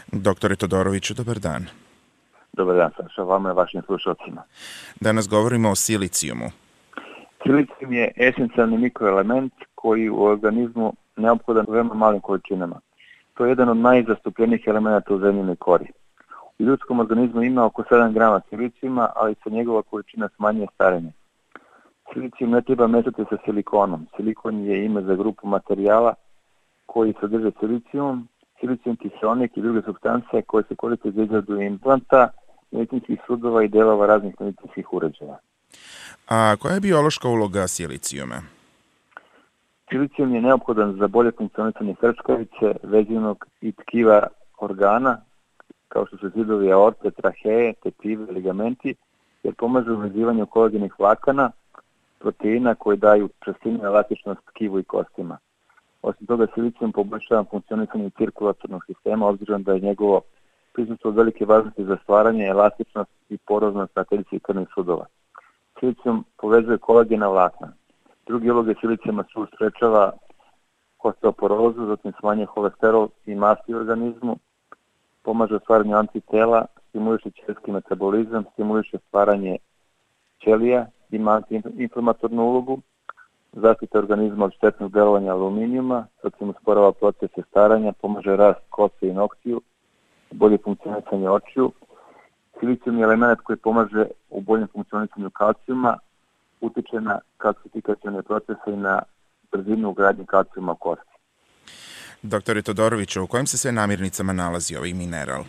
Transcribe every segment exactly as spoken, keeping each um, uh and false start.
Doktore Todoroviću, dobar dan. Dobar dan, Saša, vama i vašim slušalcima. Danas govorimo o silicijumu. Silicijum je esencijalni mikroelement koji u organizmu neophodan u veoma malim količinama. To je jedan od najzastupljenijih elemenata u zemljinoj kori. U ljudskom organizmu ima oko sedam grama silicijuma, ali se njegova količina smanjuje starenjem. Silicijum ne treba mešati sa silikonom. Silikon je ime za grupu materijala koji sadrže silicijum, silicijum kiseonik i druge supstance koje se koriste za izradu implanta, medicinskih sudova i delova raznih medicinskih uređaja. A koja je biološka uloga silicijuma? Silicijum je neophodan za bolje funkcionisanje krčkavice, vezinog i tkiva organa, kao što su zidovi aorte, traheje, tetive, ligamenti, jer pomaže u vezivanju kolagenih vlakana, proteina koji daju čvrstinu i elastičnost tkivu i kostima. Osim toga, silicijum poboljšava funkcionisanje cirkulatornog sistema, obzirom da je njegovo prisustvo od velike važnosti za stvaranje, elastičnost i poroznost na teljci krvnih sudova. Silicijum povezuje kolagena vlakna. Drugi uloge silicijuma su sprečava osteoporozu, zatim smanjuje holesterol i masti u organizmu, pomaže u stvaranju antitela, stimuliše ćelski metabolizam, stimuliše stvaranje ćelija, ima antiinflamatornu ulogu, zaštita organizma od štetnog delovanja aluminijuma, zatim usporava procese staranja, pomaže rast kose i noktiju, bolje funkcionisanje očiju. Silicijum je element koji pomaže u boljem funkcionisanju kalcijuma, utiče na kalcifikacione procese i na brzinu ugradnje kalcijuma u kosti. Doktore Todoroviću, u kojim se sve namirnicama nalazi ovaj mineral?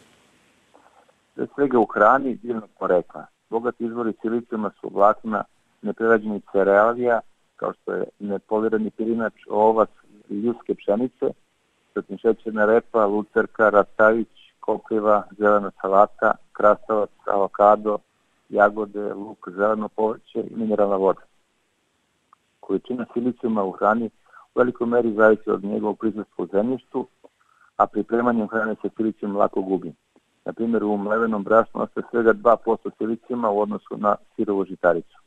Sve svega u hrani biljnog porekla. Bogati izvori silicijuma su vlakna neprerađenih cerealija, kao što je nepolirani pirinač, ovac i ljudske pšenice, zatim šećerna repa, lucerka, rastavić, kopriva, zelena salata, krastavac, avokado, jagode, luk, zeleno povrće i mineralna voda. Količina silicijuma u hrani u velikoj meri zavisi od njegovog prisustva u zemljištu, a pripremanjem hrane se silicijum lako gubi. Na primjer, u mlevenom brašnu ostaje svega dva posto silicijuma u odnosu na sirovu žitaricu.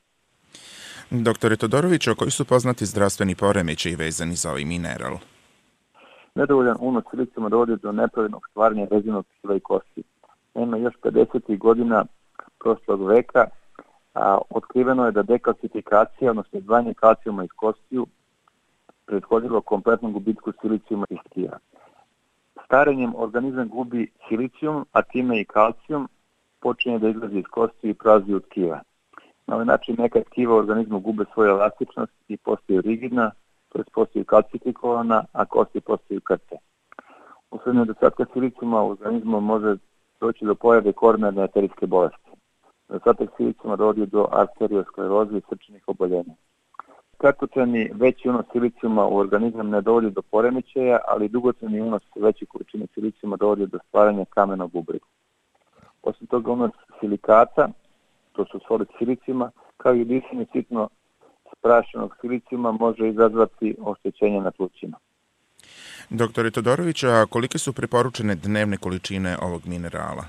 Doktore Todoroviću, koji su poznati zdravstveni poremećaji vezani za ovaj mineral? Nedovoljan unos silicijuma dovodi do nepravilnog stvaranja vezinog tkiva i kosti. Naime, još pedesetih godina prošlog veka a, otkriveno je da dekalcifikacija, odnosno izdvajanje kalcijuma iz kostiju, prethodilo kompletnom gubitku silicijuma iz tkiva. Starenjem organizam gubi silicijum, a time i kalcijum, počinje da izlazi iz kostiju i prazi od tkiva. Na ovaj način neka tkiva u organizmu gube svoju elastičnost i postaju rigidna, to je postaju kalcifikovana, a kosti postaju krte. Usled nedostatka silicijuma u organizmu može doći do pojave koronarne arterijske bolesti. Nedostatak silicijuma dovodi do arterioskleroze i srčanih oboljenja. Kratkotrajni veći unos silicijuma u organizam ne dovodi do poremećaja, ali dugotrajni unos veće količine silicijuma dovodi do stvaranja kamenog bubrega. Osim toga, unos silikata, to su solit silicijuma, kao i disanje sitno sprašenog silicijuma može izazvati oštećenje na plućima. Doktore Todoroviću, a kolike su preporučene dnevne količine ovog minerala?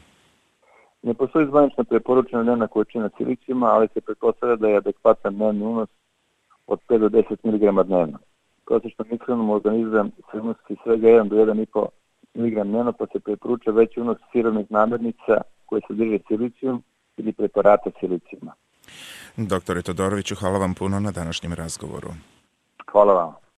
Ne postoji zvanična preporučena dnevna količina silicijuma, ali se pretpostavlja da je adekvatan dnevni unos od pet do deset miligrama dnevno. Prosječno mikronom organizam se unosi svega jedan do jedan i po miligram dnevno, pa se preporuča veći unos sirovnih namirnica koje sadrže silicijum ili preparata silicijuma. Doktore Todoroviću, hvala vam puno na današnjem razgovoru. Hvala vam.